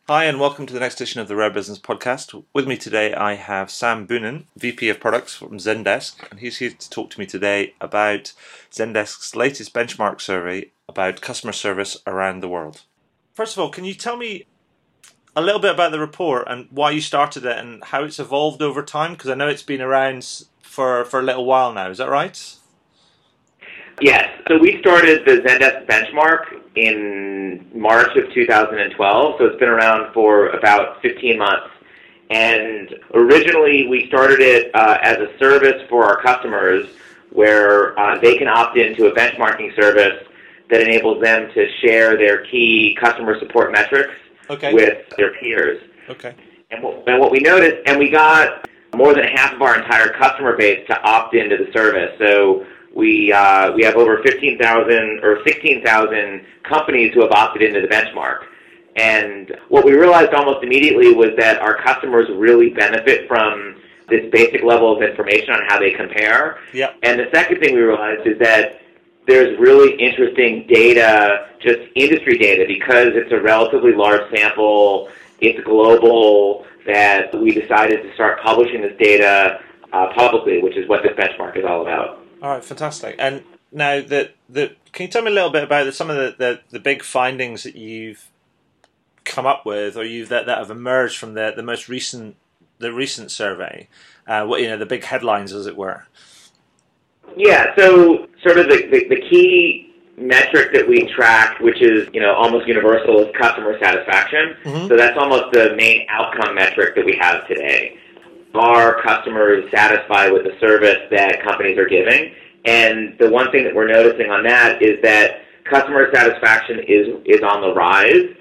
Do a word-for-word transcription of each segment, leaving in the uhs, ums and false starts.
Hi, and welcome to the next edition of the Rare Business Podcast. With me today, I have Sam Boonen, V P of Products from Zendesk, and he's here to talk to me today about Zendesk's latest benchmark survey about customer service around the world. First of all, can you tell me a little bit about the report and why you started it and how it's evolved over time? Because I know it's been around for, for a little while now. Is that right? Yes. So we started the Zendesk benchmark in March of two thousand twelve, so it's been around for about fifteen months. And originally we started it uh, as a service for our customers where uh, they can opt into a benchmarking service that enables them to share their key customer support metrics okay. with their peers. Okay. And what, and what we noticed, and we got more than half of our entire customer base to opt into the service. So We uh, we have over fifteen thousand or sixteen thousand companies who have opted into the benchmark. And what we realized almost immediately was that our customers really benefit from this basic level of information on how they compare. Yep. And the second thing we realized is that there's really interesting data, just industry data, because it's a relatively large sample, it's global, that we decided to start publishing this data uh, publicly, which is what this benchmark is all about. All right, fantastic. And now, the the can you tell me a little bit about the, some of the, the, the big findings that you've come up with, or you've that, that have emerged from the, the most recent the recent survey? Uh, what you know, the big headlines, as it were. Yeah. So, sort of the, the the key metric that we track, which is you know almost universal, is customer satisfaction. Mm-hmm. So that's almost the main outcome metric that we have today. Are customers satisfied with the service that companies are giving? And the one thing that we're noticing on that is that customer satisfaction is is on the rise.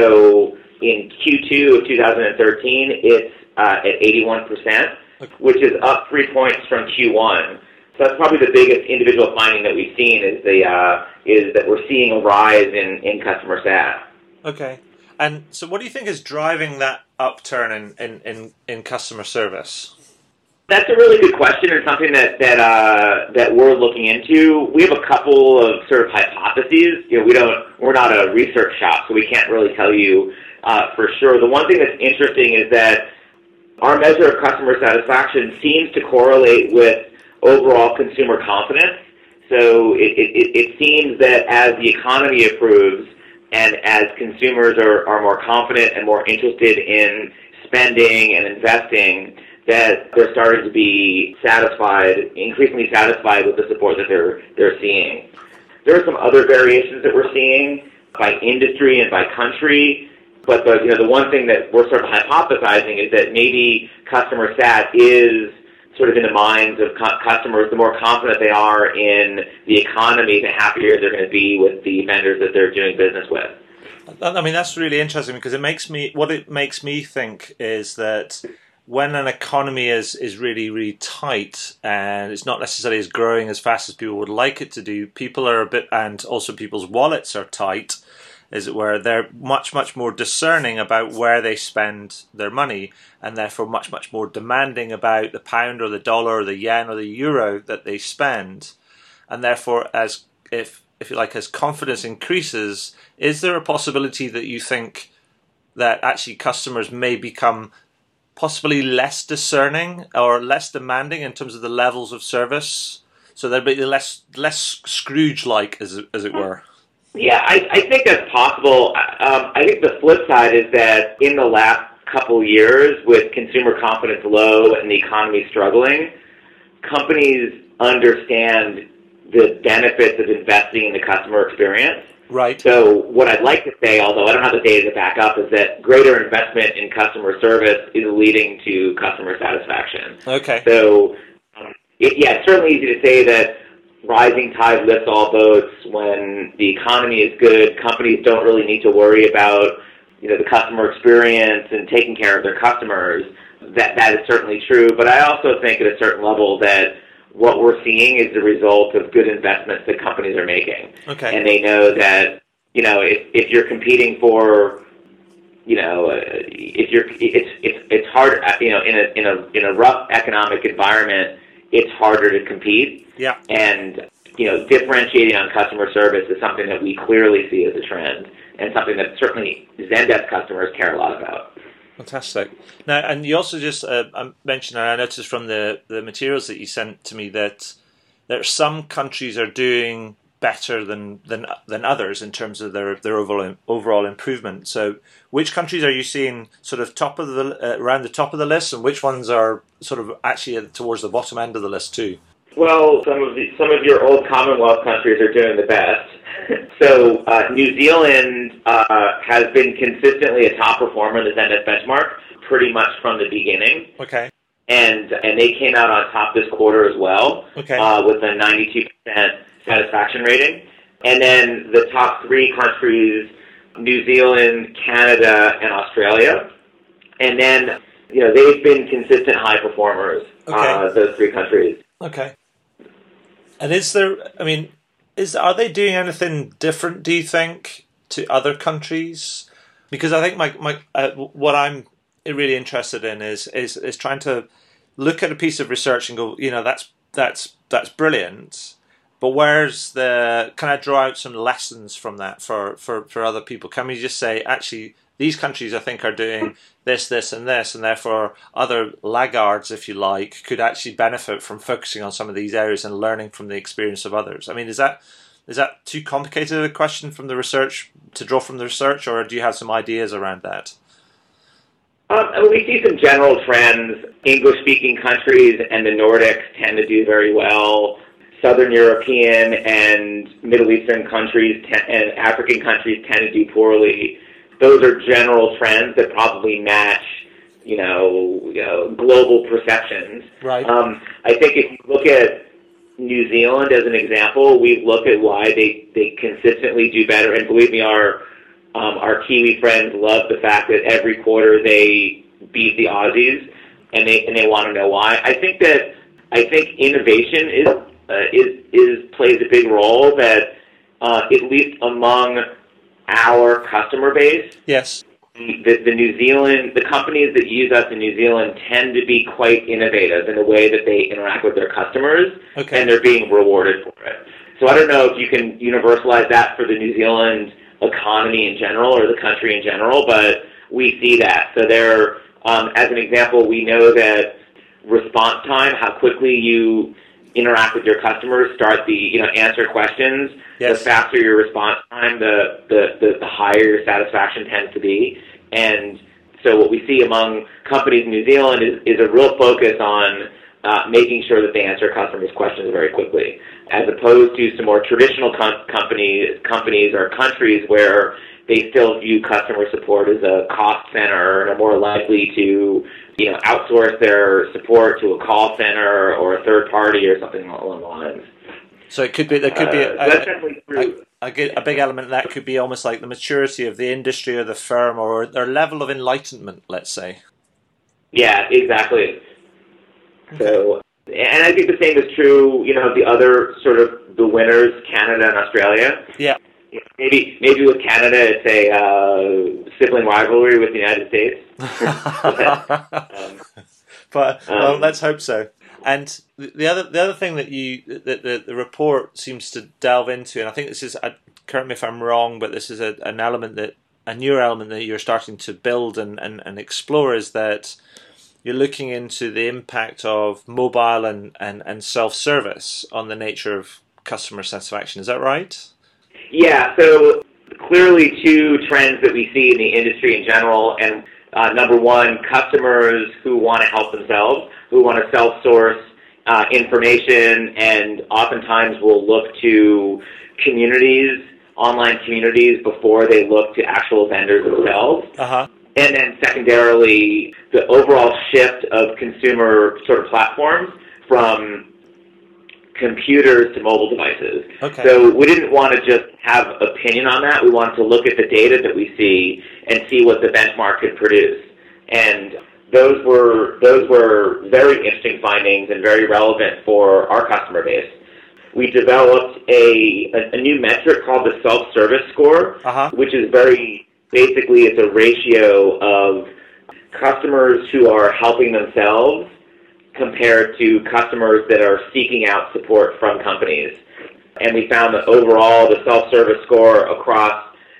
So in Q two of two thousand thirteen, it's uh, at eighty-one percent, which is up three points from Q one. So that's probably the biggest individual finding that we've seen is the uh, is that we're seeing a rise in, in customer sat. Okay. And so what do you think is driving that upturn in, in, in, in customer service? That's a really good question, and something that that uh, that we're looking into. We have a couple of sort of hypotheses. You know, we don't we're not a research shop, so we can't really tell you uh, for sure. The one thing that's interesting is that our measure of customer satisfaction seems to correlate with overall consumer confidence. So it, it, it seems that as the economy improves, and as consumers are, are more confident and more interested in spending and investing, that they're starting to be satisfied, increasingly satisfied with the support that they're they're seeing. There are some other variations that we're seeing by industry and by country, but the you know the one thing that we're sort of hypothesizing is that maybe customer sat is sort of in the minds of co- customers, the more confident they are in the economy, the happier they're going to be with the vendors that they're doing business with. I mean, that's really interesting because it makes me, what it makes me think is that when an economy is, is really, really tight and it's not necessarily as growing as fast as people would like it to do, people are a bit, and also people's wallets are tight, as it were, they're much, much more discerning about where they spend their money, and therefore much, much more demanding about the pound or the dollar or the yen or the euro that they spend. And therefore, as if if you like, as confidence increases, is there a possibility that you think that actually customers may become possibly less discerning or less demanding in terms of the levels of service? So they'll be less less Scrooge-like, as as it were. Yeah, I, I think that's possible. Um, I think the flip side is that in the last couple years, with consumer confidence low and the economy struggling, companies understand the benefits of investing in the customer experience. Right. So what I'd like to say, although I don't have the data to back up, is that greater investment in customer service is leading to customer satisfaction. Okay. So, um, it, yeah, it's certainly easy to say that rising tide lifts all boats. When the economy is good, companies don't really need to worry about, you know, the customer experience and taking care of their customers. That that is certainly true. But I also think at a certain level that what we're seeing is the result of good investments that companies are making. Okay. And they know that, you know, if if you're competing for, you know, uh, if you're it's it's it's hard, you know, in a in a in a rough economic environment, it's harder to compete. Yeah. And, you know, differentiating on customer service is something that we clearly see as a trend. and something that certainly Zendesk customers care a lot about. Fantastic. Now, and you also just uh, mentioned, and I noticed from the, the materials that you sent to me that there are some countries are doing better than than than others in terms of their their overall overall improvement. So, which countries are you seeing sort of top of the uh, around the top of the list, and which ones are sort of actually towards the bottom end of the list too? Well, some of the, some of your old Commonwealth countries are doing the best. So, uh, New Zealand uh, has been consistently a top performer in the Zendesk benchmark pretty much from the beginning. Okay. And and they came out on top this quarter as well. Okay. Uh, with a ninety-two percent satisfaction rating. And then the top three countries, New Zealand, Canada, and Australia. And then, you know, they've been consistent high performers, okay. uh, those three countries. Okay. And is there, I mean, is are they doing anything different, do you think, to other countries? Because I think my, my uh, what I'm really interested in is, is is trying to look at a piece of research and go, you know, that's that's that's brilliant. But where's the, can I draw out some lessons from that for, for, for other people? Can we just say, actually, these countries I think are doing this, this, and this, and therefore other laggards, if you like, could actually benefit from focusing on some of these areas and learning from the experience of others. I mean, is that is that too complicated a question from the research, to draw from the research, or do you have some ideas around that? Um, and we see some general trends. English-speaking countries and the Nordics tend to do very well. Southern European and Middle Eastern countries te- and African countries tend to do poorly. Those are general trends that probably match, you know, you know global perceptions. Right. Um, I think if you look at New Zealand as an example, we've looked at why they, they consistently do better. And believe me, our um, our Kiwi friends love the fact that every quarter they beat the Aussies, and they and they want to know why. I think that I think innovation is. Uh, is, is plays a big role that, uh, at least among our customer base, yes, the, the New Zealand, the companies that use us in New Zealand tend to be quite innovative in the way that they interact with their customers, okay. and they're being rewarded for it. So I don't know if you can universalize that for the New Zealand economy in general or the country in general, but we see that. So there, um, as an example, we know that response time, how quickly you interact with your customers, start the, you know, answer questions, yes. the faster your response time, the, the, the, the higher your satisfaction tends to be. And so what we see among companies in New Zealand is, is a real focus on uh, making sure that they answer customers' questions very quickly, as opposed to some more traditional com- companies, companies or countries where they still view customer support as a cost center and are more likely to, you know, outsource their support to a call center or a third party or something along the lines. So it could be, there could be uh, a, that's definitely true. A, a, a big element of that could be almost like the maturity of the industry or the firm or their level of enlightenment, let's say. Yeah, exactly. Okay. So, and I think the same is true, you know, of the other sort of the winners, Canada and Australia. Yeah. Maybe maybe with Canada it's a uh, sibling rivalry with the United States. but, um, but well, um, let's hope so. And the other the other thing that you that the, the report seems to delve into, and I think this is, uh, correct me if I'm wrong, but this is a, an element that a newer element that you're starting to build and, and, and explore, is that you're looking into the impact of mobile and, and, and self-service on the nature of customer satisfaction. Is that right? Yeah, so clearly two trends that we see in the industry in general, and uh, number one, customers who want to help themselves, who want to self-source uh, information, and oftentimes will look to communities, online communities, before they look to actual vendors themselves. Uh-huh. And then secondarily, the overall shift of consumer sort of platforms from computers to mobile devices. Okay. So we didn't want to just have opinion on that. We wanted to look at the data that we see and see what the benchmark could produce. And those were those were very interesting findings and very relevant for our customer base. We developed a a, a new metric called the self-service score, uh-huh. which is very basically it's a ratio of customers who are helping themselves compared to customers that are seeking out support from companies. And we found that overall the self-service score across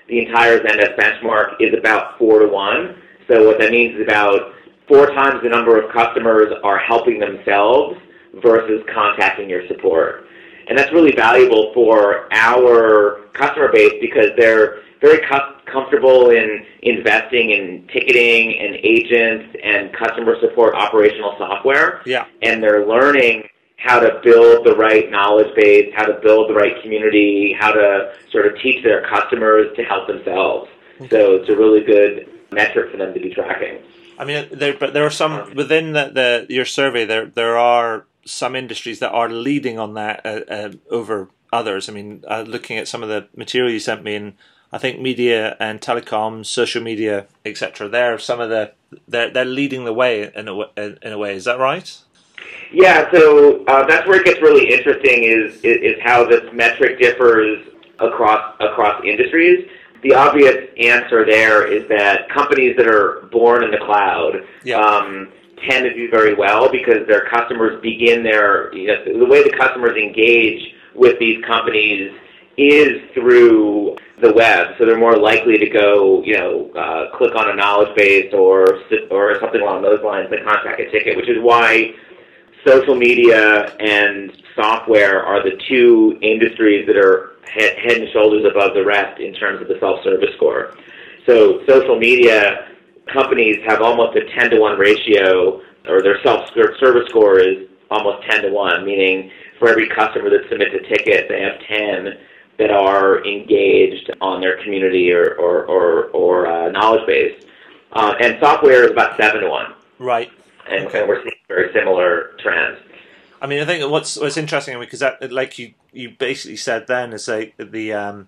the entire Zendesk benchmark is about four to one. So what that means is about four times the number of customers are helping themselves versus contacting your support. And that's really valuable for our customer base because they're very com- comfortable in investing in ticketing and agents and customer support operational software. Yeah. And they're learning how to build the right knowledge base, how to build the right community, how to sort of teach their customers to help themselves. Okay. So it's a really good metric for them to be tracking. I mean, there, but there are some within the, the your survey. There, there are some industries that are leading on that uh, uh, over others. I mean, uh, looking at some of the material you sent me, and I think media and telecoms, social media, et cetera. They're some of the they're they're leading the way in a in a way. Is that right? Yeah. So uh, that's where it gets really interesting. Is, is is how this metric differs across across industries. The obvious answer there is that companies that are born in the cloud yeah. um, tend to do very well because their customers begin their, you know, the way the customers engage with these companies is through the web. So they're more likely to go, you know, uh, click on a knowledge base or or something along those lines than contact a ticket, which is why social media and software are the two industries that are head, head and shoulders above the rest in terms of the self-service score. So social media companies have almost a ten to one ratio, or their self-service score is almost ten to one, meaning for every customer that submits a ticket, they have ten that are engaged on their community or, or, or, or uh, knowledge base. Uh, and software is about seven to one. Right. And, okay. and we're seeing very similar trends. I mean, I think what's what's interesting because that, like you, you basically said then, is like the um,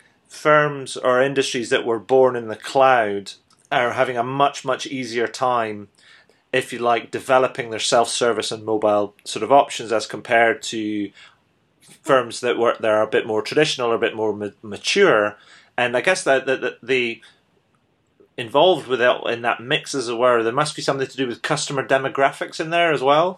firms or industries that were born in the cloud are having a much much easier time, if you like, developing their self-service and mobile sort of options as compared to firms that were that are a bit more traditional or a bit more ma- mature. And I guess that the, the, the involved with it in that mix, as it were, there must be something to do with customer demographics in there as well.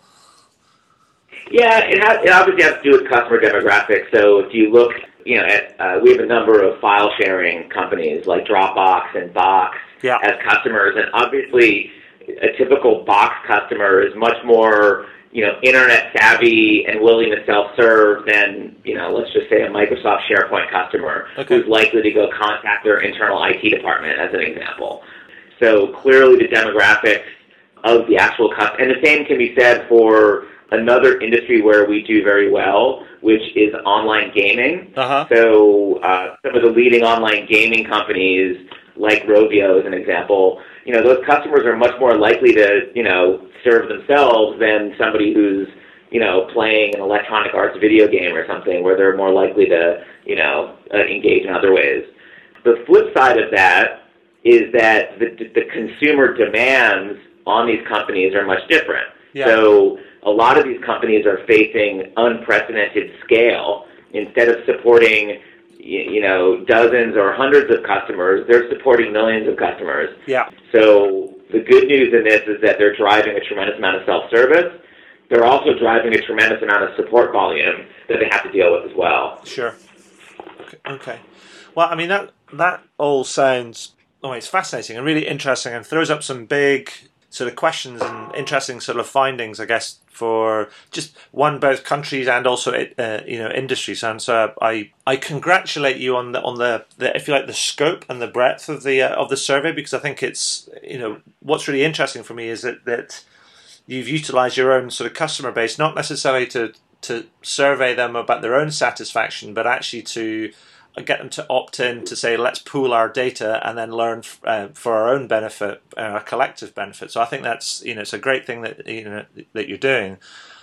Yeah, it, has, it obviously has to do with customer demographics. So if you look, you know, at, uh, we have a number of file sharing companies like Dropbox and Box yeah. as customers, and obviously a typical Box customer is much more, you know, internet savvy and willing to self-serve than, you know, let's just say a Microsoft SharePoint customer okay. who's likely to go contact their internal I T department, as an example. So clearly the demographics of the actual customer, and the same can be said for another industry where we do very well, which is online gaming. Uh-huh. So uh, some of the leading online gaming companies, like Rovio as an example, you know, those customers are much more likely to, you know, serve themselves than somebody who's, you know, playing an Electronic Arts video game or something, where they're more likely to, you know, uh, engage in other ways. The flip side of that is that the, the consumer demands on these companies are much different. Yeah. So a lot of these companies are facing unprecedented scale. Instead of supporting, you know, dozens or hundreds of customers, they're supporting millions of customers. Yeah. So the good news in this is that they're driving a tremendous amount of self-service. They're also driving a tremendous amount of support volume that they have to deal with as well. Sure. Okay. okay. Well, I mean, that that all sounds, oh, it's fascinating and really interesting, and throws up some big sort of questions and interesting sort of findings, I guess, for just one, both countries and also uh, you know, industries. And so I I congratulate you on the on the, the if you like the scope and the breadth of the uh, of the survey, because I think it's, you know, what's really interesting for me is that that you've utilized your own sort of customer base, not necessarily to to survey them about their own satisfaction, but actually to get them to opt in to say, let's pool our data and then learn uh, for our own benefit, uh, our collective benefit. So I think that's, you know, it's a great thing that, you know, that you're doing.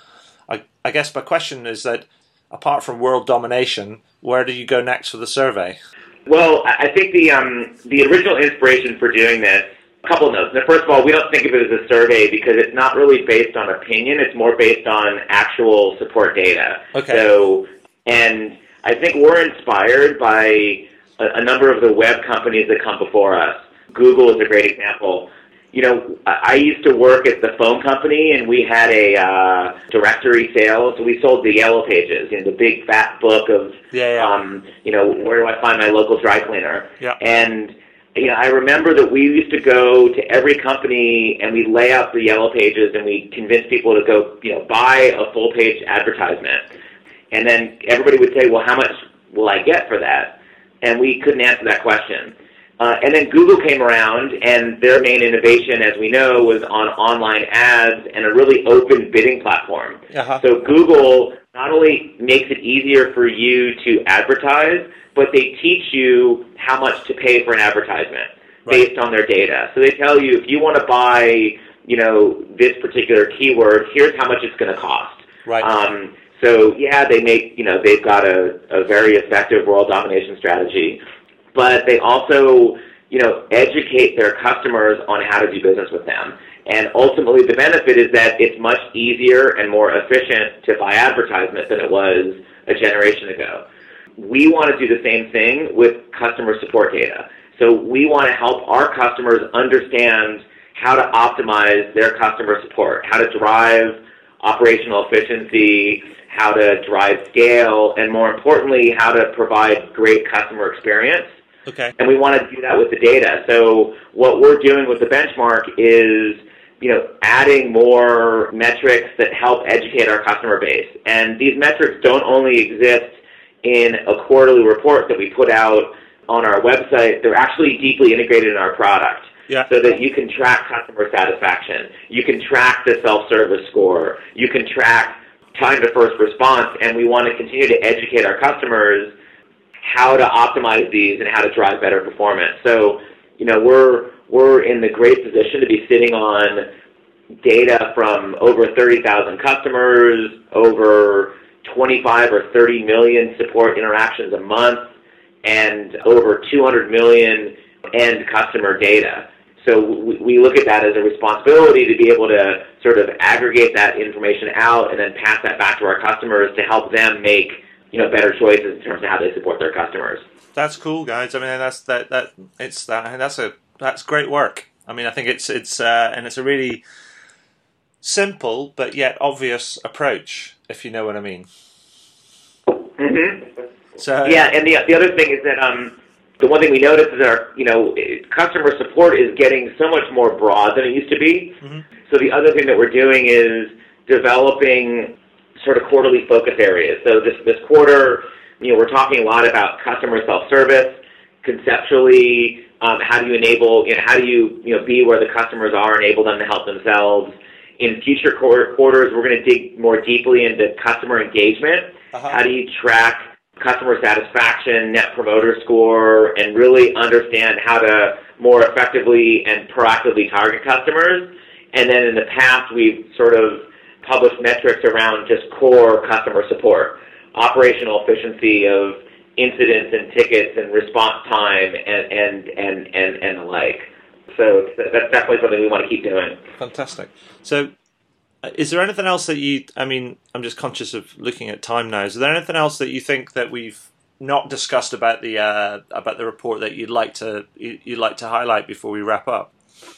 I, I guess my question is that, apart from world domination, where do you go next for the survey? Well, I think the um, the original inspiration for doing this, a couple of notes. Now, first of all, we don't think of it as a survey because it's not really based on opinion. It's more based on actual support data. Okay. So, and I think we're inspired by a, a number of the web companies that come before us. Google is a great example. you know, I used to work at the phone company, and we had a uh, directory sales. So we sold the Yellow Pages, you know, the big fat book of, yeah, yeah. Um, you know, where do I find my local dry cleaner? Yeah. And you know, I remember that we used to go to every company and we lay out the Yellow Pages and we convince people to go, you know, buy a full page advertisement. And then everybody would say, well, how much will I get for that? And we couldn't answer that question. Uh, and then Google came around, and their main innovation, as we know, was on online ads and a really open bidding platform. Uh-huh. So Google not only makes it easier for you to advertise, but they teach you how much to pay for an advertisement right. based on their data. So they tell you, if you want to buy, you know, this particular keyword, here's how much it's going to cost. Right. Um, so yeah, they make, you know, they've got a, a very effective world domination strategy, but they also, you know, educate their customers on how to do business with them. And ultimately, the benefit is that it's much easier and more efficient to buy advertisement than it was a generation ago. We want to do the same thing with customer support data. So we want to help our customers understand how to optimize their customer support, how to drive operational efficiency, how to drive scale, and more importantly, how to provide great customer experience. Okay. And we want to do that with the data. So what we're doing with the benchmark is, you know, adding more metrics that help educate our customer base. And these metrics don't only exist in a quarterly report that we put out on our website. They're actually deeply integrated in our product. Yeah. So that you can track customer satisfaction. You can track the self-service score. You can track time to first response. And we want to continue to educate our customers how to optimize these and how to drive better performance. So, you know, we're we're in the great position to be sitting on data from over thirty thousand customers, over twenty-five or thirty million support interactions a month, and over two hundred million end customer data. So we, we look at that as a responsibility to be able to sort of aggregate that information out and then pass that back to our customers to help them make, you know, better choices in terms of how they support their customers. That's cool, guys. I mean, that's that that it's that that's a that's great work. I mean, I think it's it's uh, and it's a really simple but yet obvious approach, if you know what I mean. Mm-hmm. So yeah, and the the other thing is that um the one thing we noticed is our you know customer support is getting so much more broad than it used to be. Mm-hmm. So the other thing that we're doing is developing sort of quarterly focus areas. So this this quarter, you know, we're talking a lot about customer self-service. Conceptually, um, how do you enable, you know, how do you, you know, be where the customers are, enable them to help themselves. In future quarter, quarters, we're going to dig more deeply into customer engagement. Uh-huh. How do you track customer satisfaction, net promoter score, and really understand how to more effectively and proactively target customers. And then in the past, we've sort of published metrics around just core customer support, operational efficiency of incidents and tickets and response time and, and, and, and, and the like. So that's definitely something we want to keep doing. Fantastic. So uh, is there anything else that you, I mean, I'm just conscious of looking at time now. Is there anything else that you think that we've not discussed about the uh, about the report that you'd like to you'd like to highlight before we wrap up?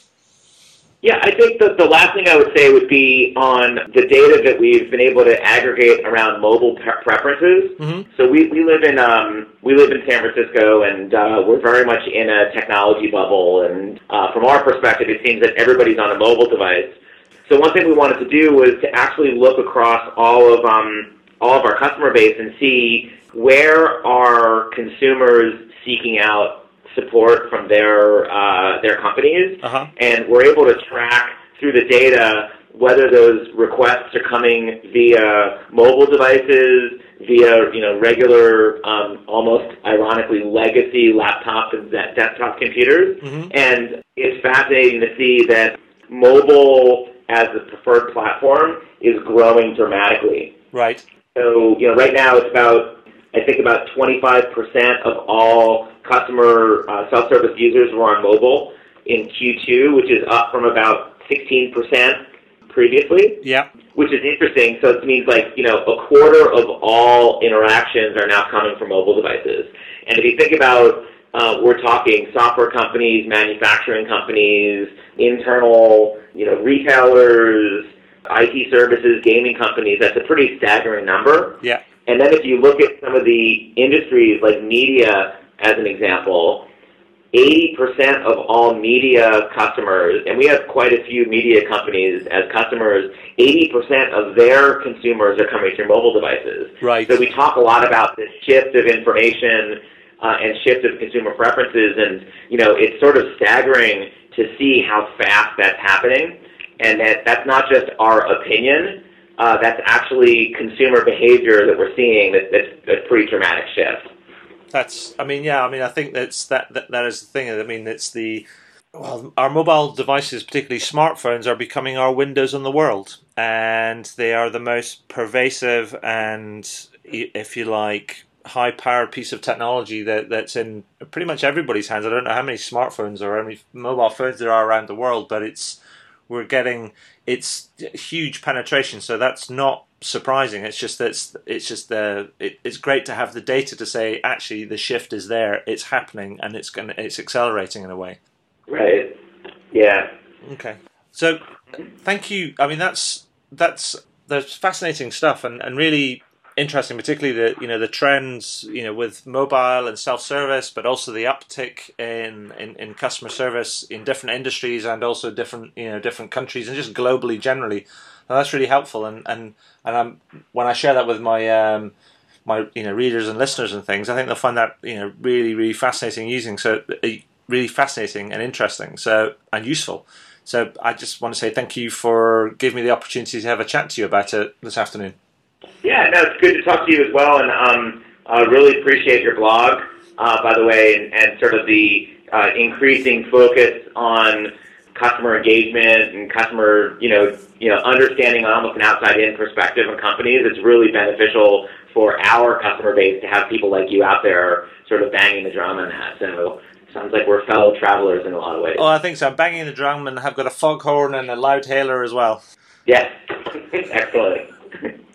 Yeah, I think that the last thing I would say would be on the data that we've been able to aggregate around mobile pre- preferences. Mm-hmm. So we, we live in um, we live in San Francisco, and uh, we're very much in a technology bubble. And uh, from our perspective, it seems that everybody's on a mobile device. So one thing we wanted to do was to actually look across all of um, all of our customer base and see where are consumers seeking out support from their uh, their companies, uh-huh. and we're able to track through the data whether those requests are coming via mobile devices, via you know regular, um, almost ironically legacy laptop and desktop computers, mm-hmm. and it's fascinating to see that mobile as the preferred platform is growing dramatically. Right. So you know right now it's about I think about twenty-five percent of all customer uh, self-service users were on mobile in Q two, which is up from about sixteen percent previously. Yeah. Which is interesting. So it means like, you know, a quarter of all interactions are now coming from mobile devices. And if you think about Uh, we're talking software companies, manufacturing companies, internal, you know, retailers, I T services, gaming companies. That's a pretty staggering number. Yeah. And then if you look at some of the industries like media as an example, eighty percent of all media customers, and we have quite a few media companies as customers, eighty percent of their consumers are coming through mobile devices. Right. So we talk a lot about this shift of information uh, and shift of consumer preferences, and, you know, it's sort of staggering to see how fast that's happening, and that that's not just our opinion, uh, that's actually consumer behavior that we're seeing that, that's a pretty dramatic shift. That's, I mean, yeah, I mean, I think that's that, that that is the thing. I mean, it's the, well, our mobile devices, particularly smartphones, are becoming our windows on the world, and they are the most pervasive and, if you like, high-powered piece of technology that, that's in pretty much everybody's hands. I don't know how many smartphones or how many mobile phones there are around the world, but it's we're getting it's huge penetration. So that's not surprising. It's just that it's, it's just the it, it's great to have the data to say actually the shift is there, it's happening, and it's going it's accelerating in a way. Right. Yeah. Okay. So thank you. I mean that's that's that's fascinating stuff, and, and really interesting, particularly the you know the trends you know with mobile and self-service, but also the uptick in, in, in customer service in different industries and also different you know different countries and just globally generally. And that's really helpful, and and and I'm, when I share that with my um, my you know readers and listeners and things, I think they'll find that you know really really fascinating using so uh, really fascinating and interesting so and useful. So I just want to say thank you for giving me the opportunity to have a chat to you about it this afternoon. Yeah, no, it's good to talk to you as well, and um, I really appreciate your blog, uh, by the way, and, and sort of the uh, increasing focus on customer engagement and customer, you know, you know, understanding on almost an outside-in perspective on companies. It's really beneficial for our customer base to have people like you out there sort of banging the drum on that. So sounds like we're fellow travelers in a lot of ways. Oh, I think so. I'm banging the drum and have got a foghorn and a loud hailer as well. Yes, excellent.